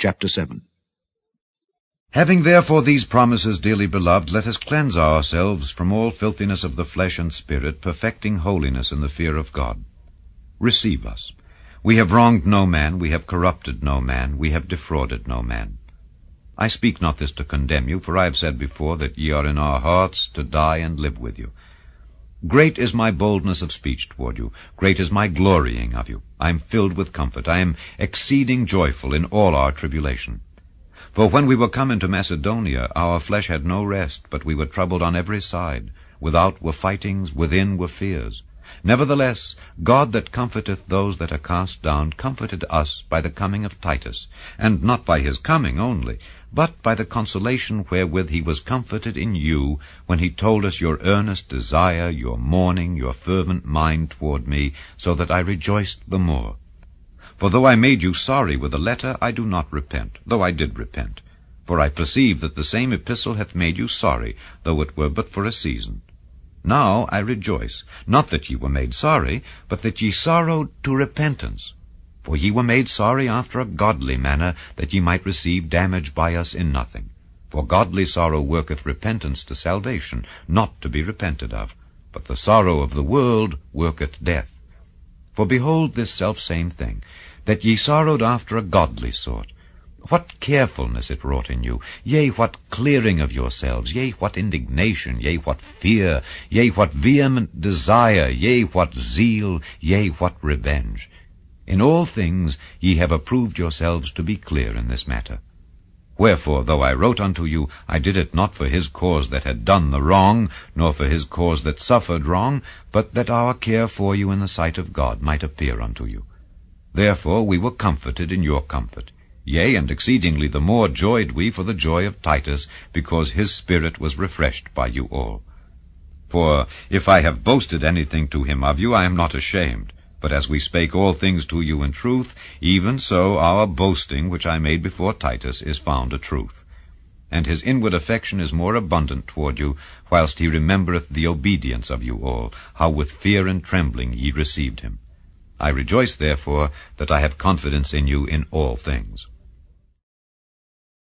Chapter 7. Having therefore these promises, dearly beloved, let us cleanse ourselves from all filthiness of the flesh and spirit, perfecting holiness in the fear of God. Receive us. We have wronged no man, we have corrupted no man, we have defrauded no man. I speak not this to condemn you, for I have said before that ye are in our hearts to die and live with you. Great is my boldness of speech toward you, great is my glorying of you. I am filled with comfort, I am exceeding joyful in all our tribulation. For when we were come into Macedonia, our flesh had no rest, but we were troubled on every side. Without were fightings, within were fears. Nevertheless, God that comforteth those that are cast down comforted us by the coming of Titus, and not by his coming only, but by the consolation wherewith he was comforted in you, when he told us your earnest desire, your mourning, your fervent mind toward me, so that I rejoiced the more. For though I made you sorry with a letter, I do not repent, though I did repent. For I perceive that the same epistle hath made you sorry, though it were but for a season. Now I rejoice, not that ye were made sorry, but that ye sorrowed to repentance. For ye were made sorry after a godly manner, that ye might receive damage by us in nothing. For godly sorrow worketh repentance to salvation, not to be repented of. But the sorrow of the world worketh death. For behold this selfsame thing, that ye sorrowed after a godly sort. What carefulness it wrought in you, yea, what clearing of yourselves, yea, what indignation, yea, what fear, yea, what vehement desire, yea, what zeal, yea, what revenge. In all things ye have approved yourselves to be clear in this matter. Wherefore, though I wrote unto you, I did it not for his cause that had done the wrong, nor for his cause that suffered wrong, but that our care for you in the sight of God might appear unto you. Therefore we were comforted in your comfort. Yea, and exceedingly the more joyed we for the joy of Titus, because his spirit was refreshed by you all. For if I have boasted anything to him of you, I am not ashamed. But as we spake all things to you in truth, even so our boasting which I made before Titus is found a truth. And his inward affection is more abundant toward you, whilst he remembereth the obedience of you all, how with fear and trembling ye received him. I rejoice therefore that I have confidence in you in all things.